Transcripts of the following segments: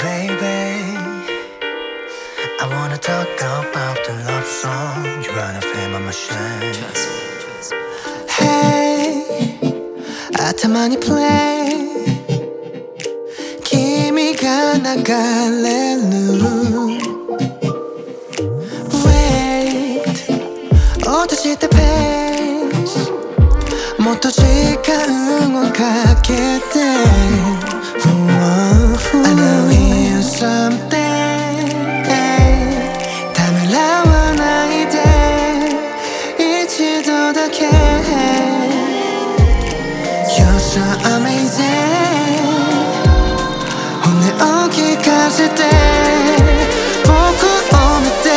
baby, I wanna talk about the love song. You wanna feel my machine. Hey, 頭に play 君が流れる Wait 落としてペースもっと時間をかけてI know hear something ためらわないで一度だけ You're so amazing 骨を聞かせて僕を見て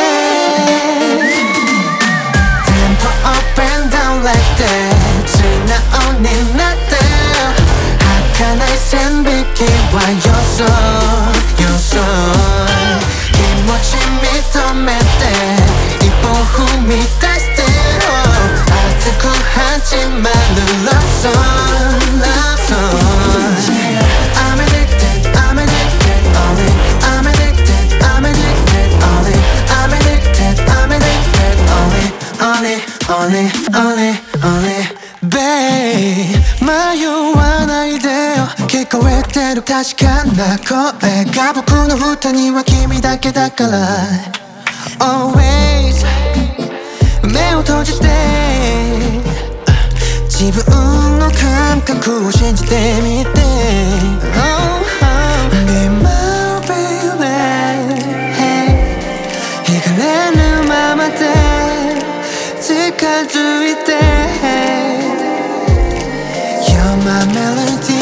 Tempo up and down like that 素直になって儚い線引きは予想予想気持ち認めて一歩踏み出して熱く始まる Love song Love song I'm addicted I'm addicted only I'm addicted I'm addicted only I'm addicted I'm addicted only only Babe 迷わないでよ聞こえてる確かな声が僕の歌には君だけだから Always 目を閉じて自分の感覚を信じてみて Oh, oh, be my baby 惹かれるままで近づいてYou're my melody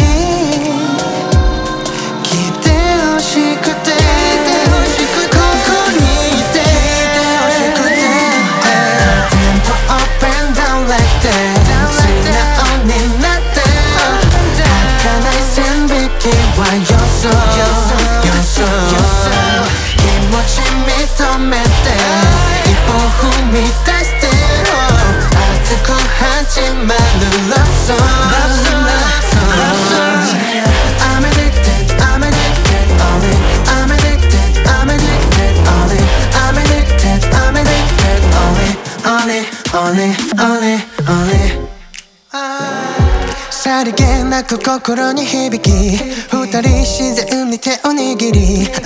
聞いてほしくてここにいてほしくて Tempo up and down like that 素直になって儚い線引きは予想予想気持ち認めて一歩踏み出して熱く始まる Love song I'm addicted, I'm addicted, only I'm addicted, I'm addicted, only I'm addicted, I'm addicted, only さりげなく心に響き二人自然に手を握り